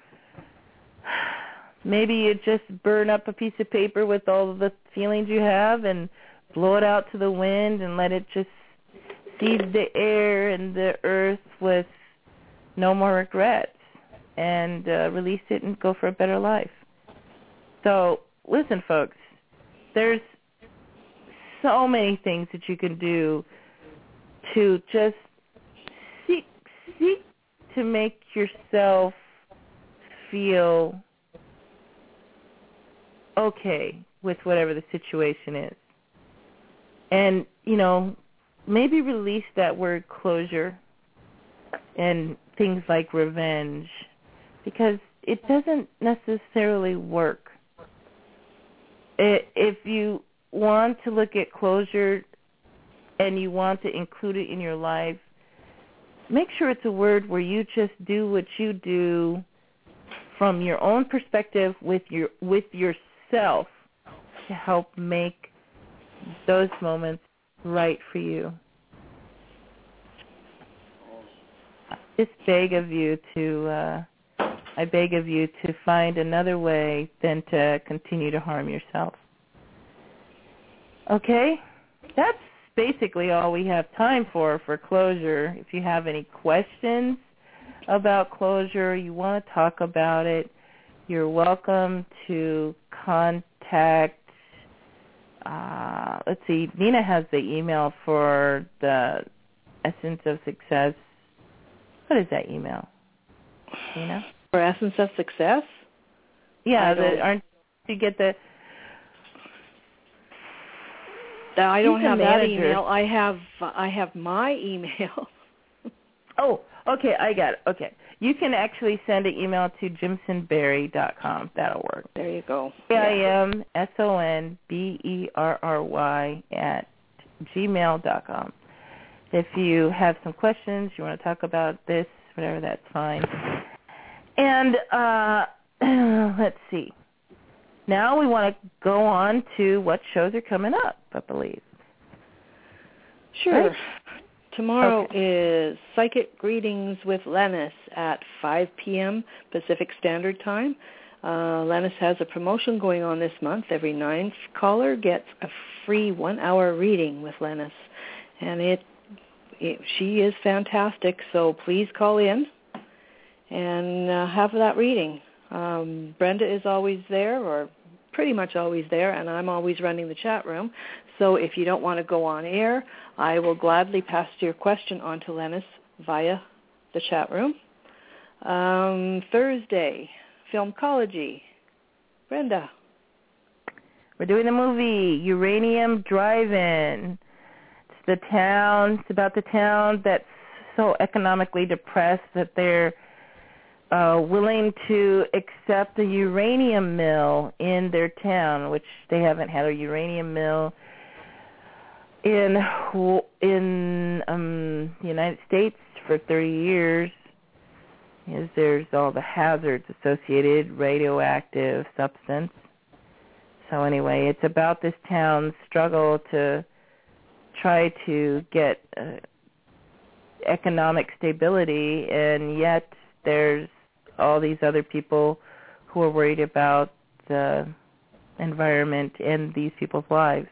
Maybe you just burn up a piece of paper with all of the feelings you have and blow it out to the wind and let it just seed the air and the earth with no more regrets, and uh, release it and go for a better life. So listen, folks, there's so many things that you can do to just seek, seek to make yourself feel okay with whatever the situation is. And, you know, maybe release that word closure and things like revenge, because it doesn't necessarily work. If you want to look at closure and you want to include it in your life, make sure it's a word where you just do what you do from your own perspective with your with yourself to help make those moments right for you. I just beg of you to, uh, I beg of you to find another way than to continue to harm yourself. Okay, that's basically all we have time for for closure. If you have any questions about closure, you want to talk about it, you're welcome to contact, uh, let's see, Nina has the email for the Essence of Success. What is that email, Nina? For Essence of Success? Yeah, I the, don't- aren't you get the... I don't She's the have that manager. email. I have I have my email. Oh, okay, I got it. Okay. You can actually send an email to jimson berry dot com. That'll work. There you go. A I M S O N B E R R Y at gmail dot com. If you have some questions, you want to talk about this, whatever, that's fine. And uh, let's see. Now we want to go on to what shows are coming up, I believe. Sure. Right? Tomorrow Okay. is Psychic Greetings with Lennis at five p.m. Pacific Standard Time. Uh, Lennis has a promotion going on this month. Every ninth caller gets a free one-hour reading with Lennis. And it, it she is fantastic, so please call in and uh, have that reading. Um, Brenda is always there, or pretty much always there, and I'm always running the chat room. So if you don't want to go on air, I will gladly pass your question on to Lennis via the chat room. Um, Thursday, Filmcology. Brenda. We're doing the movie Uranium Drive-In. It's the town, it's about the town that's so economically depressed that they're Uh, willing to accept a uranium mill in their town, which they haven't had a uranium mill in in um, the United States for thirty years. Is there's all the hazards associated, radioactive substance. So anyway, it's about this town's struggle to try to get uh, economic stability, and yet there's all these other people who are worried about the environment and these people's lives.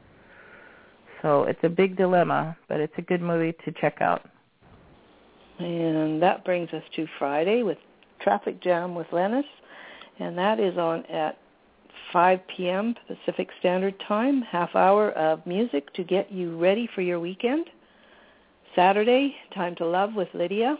So it's a big dilemma, but it's a good movie to check out. And that brings us to Friday with Traffic Jam with Lennis, and that is on at five p.m. Pacific Standard Time, half hour of music to get you ready for your weekend. Saturday, Time to Love with Lydia.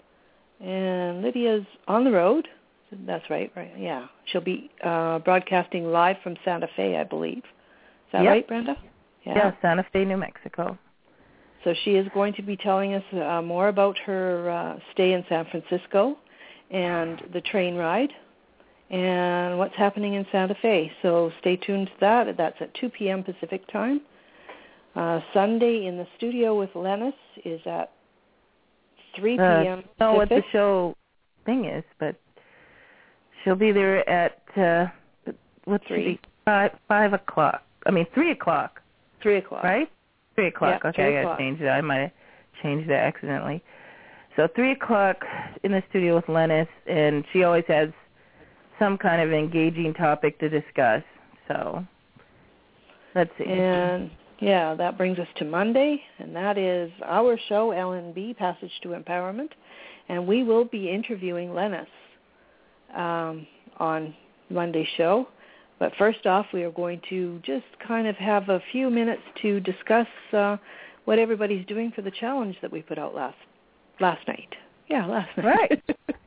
And Lydia's on the road. That's right, right? Yeah. She'll be uh, broadcasting live from Santa Fe, I believe. Is that Yep. right, Brenda? Yeah. yeah, Santa Fe, New Mexico. So she is going to be telling us uh, more about her uh, stay in San Francisco and the train ride and what's happening in Santa Fe. So stay tuned to that. That's at two p.m. Pacific Time. Uh, Sunday in the studio with Lennis is at three p.m. Uh, I don't know what the show thing is, but she'll be there at, uh, what's Three. it, five, five o'clock. I mean, three o'clock. Three o'clock. Right? Three o'clock. Yeah, okay, three I got o'clock. to change that. I might have changed that accidentally. So three o'clock in the studio with Lennis, and she always has some kind of engaging topic to discuss. So let's see. And yeah, that brings us to Monday, and that is our show, L N B, Passage to Empowerment, and we will be interviewing Lennis um, on Monday's show. But first off, we are going to just kind of have a few minutes to discuss uh, what everybody's doing for the challenge that we put out last last night. Yeah, last night. Right.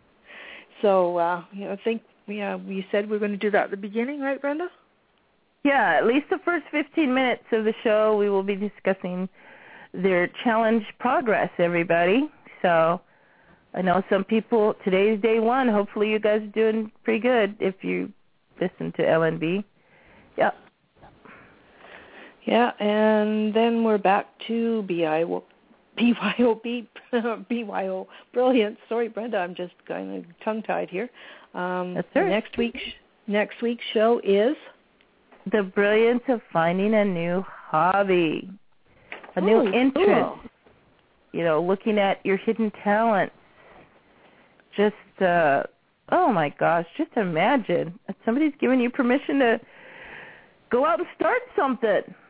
So, uh, you know, I think yeah, we said we are going to do that at the beginning, right, Brenda? Yeah, at least the first fifteen minutes of the show, we will be discussing their challenge progress, everybody. So I know some people, today's day one. Hopefully you guys are doing pretty good if you listen to L N B. Yep. Yeah, and then we're back to B I O, B Y O B, B Y O Brilliance. Sorry, Brenda, I'm just kind of tongue-tied here. Um, That's all right. Next week's next week's show is The Brilliance of Finding a New Hobby, a new Oh, interest. cool. You know, looking at your hidden talents. Just, uh, oh my gosh, just imagine if somebody's giving you permission to go out and start something.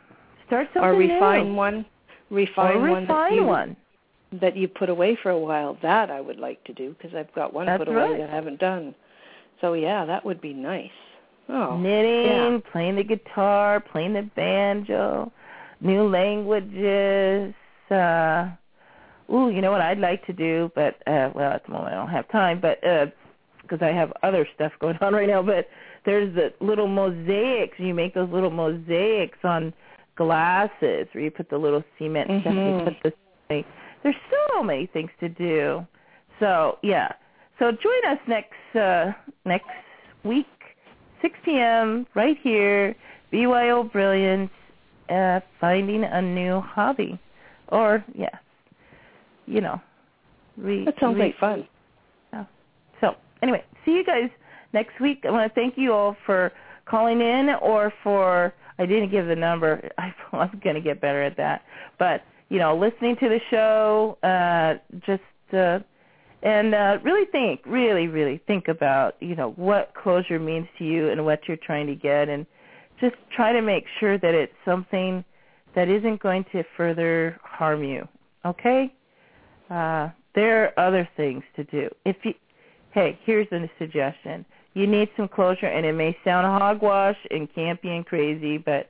Start something or refine new. one. Refine, or one, refine that you, one that you put away for a while. That I would like to do because I've got one That's put away right. that I haven't done. So, yeah, that would be nice. Oh, Knitting, yeah. playing the guitar, playing the banjo, new languages. Uh, ooh, you know what I'd like to do, but, uh, well, at the moment I don't have time, but because uh, I have other stuff going on right now, but there's the little mosaics. You make those little mosaics on glasses where you put the little cement mm-hmm. stuff and you put the thing. There's so many things to do. So, yeah. So join us next uh, next week. six p.m. right here, B Y O Brilliance, uh, finding a new hobby. Or, yeah, you know. Re, that sounds re, like fun. Yeah. So, anyway, see you guys next week. I want to thank you all for calling in or for, I didn't give the number. I, I'm going to get better at that. But, you know, listening to the show, uh, just, uh, And uh, really think, really, really think about, you know, what closure means to you and what you're trying to get, and just try to make sure that it's something that isn't going to further harm you, okay? Uh, there are other things to do. If you, hey, here's a suggestion. You need some closure, and it may sound hogwash and campy and crazy, but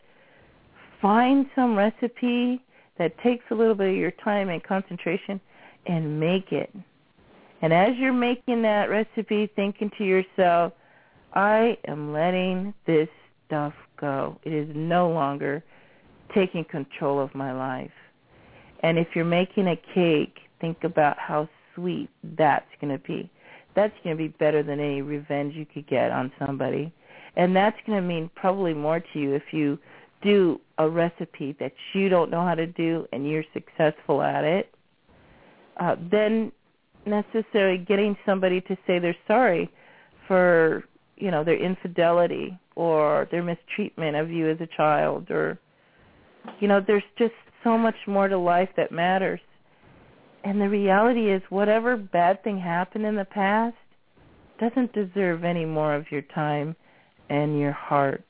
find some recipe that takes a little bit of your time and concentration and make it. And as you're making that recipe, thinking to yourself, I am letting this stuff go. It is no longer taking control of my life. And if you're making a cake, think about how sweet that's going to be. That's going to be better than any revenge you could get on somebody. And that's going to mean probably more to you if you do a recipe that you don't know how to do and you're successful at it. Uh, then necessarily getting somebody to say they're sorry for, you know, their infidelity or their mistreatment of you as a child, or, you know, there's just so much more to life that matters. And the reality is whatever bad thing happened in the past doesn't deserve any more of your time and your heart.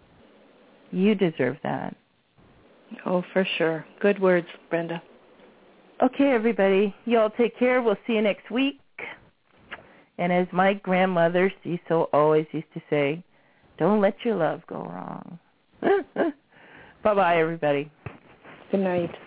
You deserve that. Oh, for sure. Good words, Brenda. Okay, everybody. You all take care. We'll see you next week. And as my grandmother Cecil always used to say, don't let your love go wrong. Bye-bye, everybody. Good night.